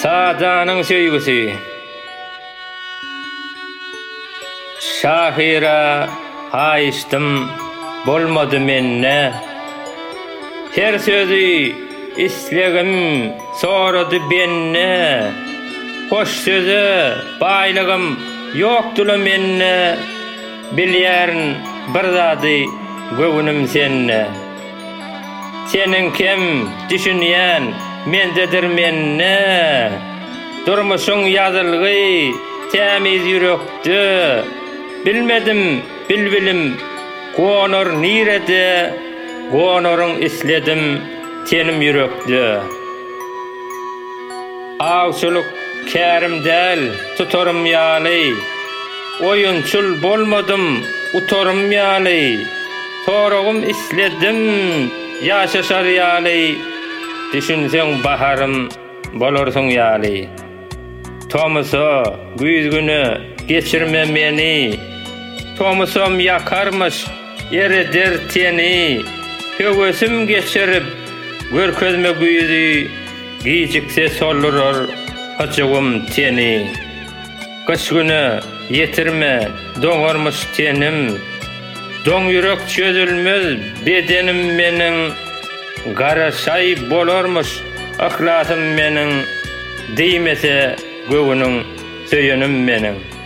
Sadanın söýgüsi. Şahira haýyşdym bolmady menne. Her sözü islegim sorady benne. Hoş söze baýlygym ýokduly menne. Bilýärin bir zady göwünüm senne. Senin kim düşünýän mendedir menne. Durmuşuň ýazylgy tämiz ýürekde. Bilmedim bilbilim gonor nirede. Gonoruň isledim tenim ýürekde. Awçylyk kärim däl tutarym ýaly. Oýunçul bolmadym utarym ýaly. Toragym isledim ýaşaşar ýaly. Düşünseň baharym bolarsyň ýaly. Tomysa güýz güni geçirme meni. Tomysam ýakarmyş ereder teni. Höwesüm geçirip görkezme güýzi. Gijikse sollurar haçygym teni. Kış güni yetirme doňarmyş tenim. Doň ýürek çözülmez bedenim meniň. Garaşay bolarmyş ahlasym meniň. Diýmese göwüniň söýenim meniň.